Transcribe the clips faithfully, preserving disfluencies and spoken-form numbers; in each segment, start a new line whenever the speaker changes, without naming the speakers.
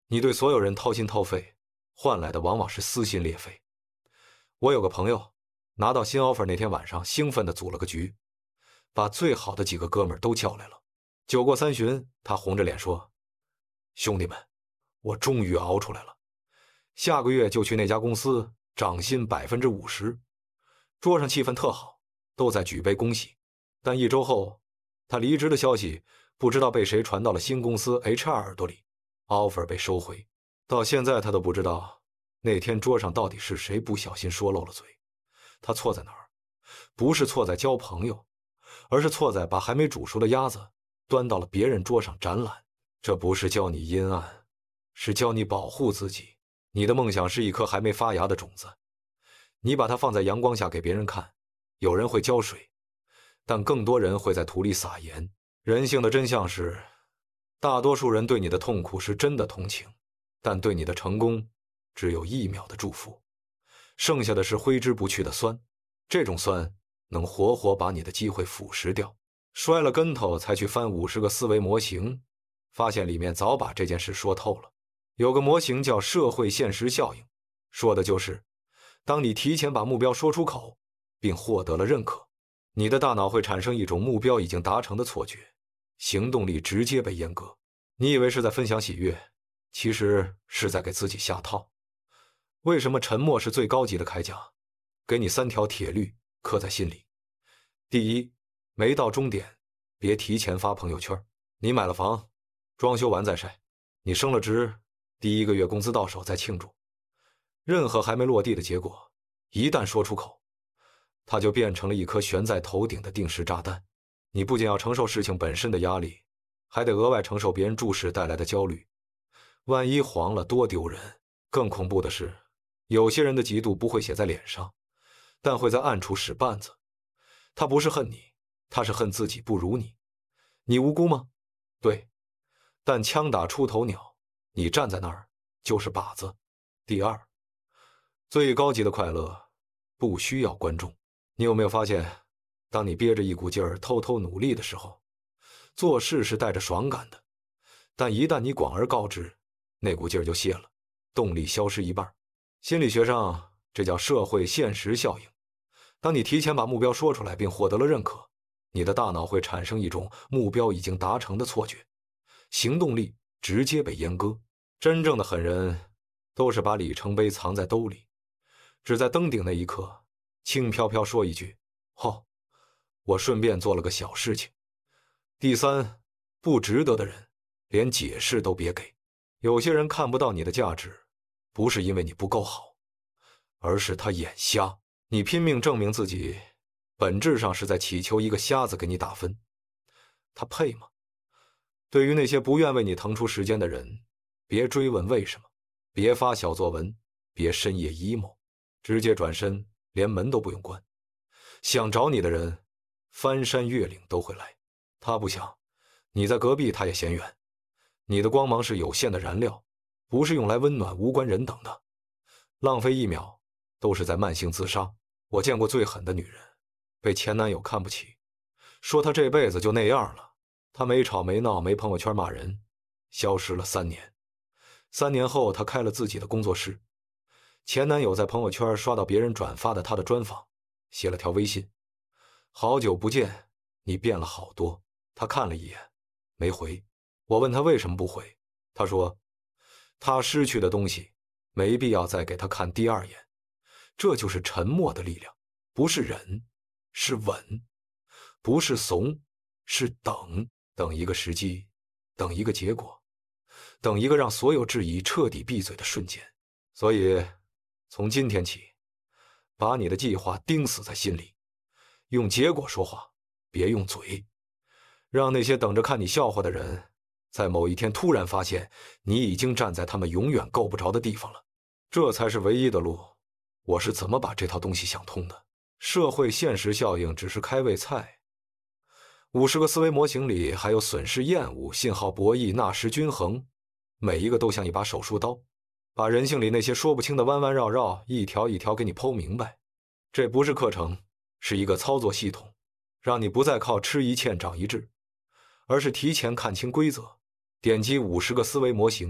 你对所有人掏心掏肺，换来的往往是撕心裂肺。我有个朋友，拿到新 offer 那天晚上，兴奋地组了个局，把最好的几个哥们儿都叫来了。酒过三巡，他红着脸说：兄弟们，我终于熬出来了，下个月就去那家公司，涨薪 百分之五十。 桌上气氛特好，都在举杯恭喜。但一周后，他离职的消息不知道被谁传到了新公司 H R 耳朵里， offer 被收回。到现在他都不知道那天桌上到底是谁不小心说漏了嘴。他错在哪儿？不是错在交朋友，而是错在把还没煮熟的鸭子端到了别人桌上展览。这不是教你阴暗，是教你保护自己。你的梦想是一颗还没发芽的种子，你把它放在阳光下给别人看，有人会浇水，但更多人会在土里撒盐。人性的真相是，大多数人对你的痛苦是真的同情，但对你的成功只有一秒的祝福，剩下的是挥之不去的酸。这种酸能活活把你的机会腐蚀掉。摔了跟头才去翻五十个思维模型，发现里面早把这件事说透了。有个模型叫社会现实效应，说的就是当你提前把目标说出口并获得了认可，你的大脑会产生一种目标已经达成的错觉，行动力直接被阉割。你以为是在分享喜悦，其实是在给自己下套。为什么沉默是最高级的铠甲？给你三条铁律，刻在心里。第一，没到终点别提前发朋友圈。你买了房，装修完再晒；你升了职，第一个月工资到手再庆祝。任何还没落地的结果，一旦说出口，它就变成了一颗悬在头顶的定时炸弹。你不仅要承受事情本身的压力，还得额外承受别人注视带来的焦虑。万一黄了多丢人。更恐怖的是，有些人的嫉妒不会写在脸上，但会在暗处使绊子。他不是恨你，他是恨自己不如你。你无辜吗？对，但枪打出头鸟，你站在那儿就是靶子。第二，最高级的快乐不需要观众。你有没有发现，当你憋着一股劲儿偷偷努力的时候，做事是带着爽感的，但一旦你广而告之，那股劲儿就泄了，动力消失一半。心理学上这叫社会现实效应。当你提前把目标说出来并获得了认可，你的大脑会产生一种目标已经达成的错觉，行动力直接被阉割。真正的狠人都是把里程碑藏在兜里，只在登顶那一刻轻飘飘说一句：哦，我顺便做了个小事情。第三，不值得的人连解释都别给。有些人看不到你的价值，不是因为你不够好，而是他眼瞎。你拼命证明自己，本质上是在祈求一个瞎子给你打分。他配吗？对于那些不愿为你腾出时间的人，别追问为什么，别发小作文，别深夜 emo， 直接转身，连门都不用关。想找你的人，翻山越岭都会来。他不想，你在隔壁他也嫌远。你的光芒是有限的燃料，不是用来温暖无关人等的。浪费一秒，都是在慢性自杀。我见过最狠的女人，被前男友看不起，说她这辈子就那样了。她没吵没闹，没朋友圈骂人，消失了三年。三年后，她开了自己的工作室。前男友在朋友圈刷到别人转发的她的专访，写了条微信：好久不见，你变了好多。他看了一眼，没回。我问他为什么不回，他说他失去的东西没必要再给他看第二眼。这就是沉默的力量，不是忍，是稳，不是怂，是等。等一个时机，等一个结果，等一个让所有质疑彻底闭嘴的瞬间。所以从今天起，把你的计划钉死在心里，用结果说话，别用嘴。让那些等着看你笑话的人，在某一天突然发现你已经站在他们永远够不着的地方了。这才是唯一的路。我是怎么把这套东西想通的？社会现实效应只是开胃菜。五十个思维模型里还有损失厌恶、信号博弈、纳什均衡，每一个都像一把手术刀，把人性里那些说不清的弯弯绕绕一条一条给你剖明白。这不是课程，是一个操作系统，让你不再靠吃一堑长一智，而是提前看清规则，点击五十个思维模型，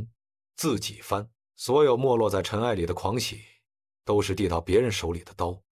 自己翻。所有没落在尘埃里的狂喜，都是递到别人手里的刀。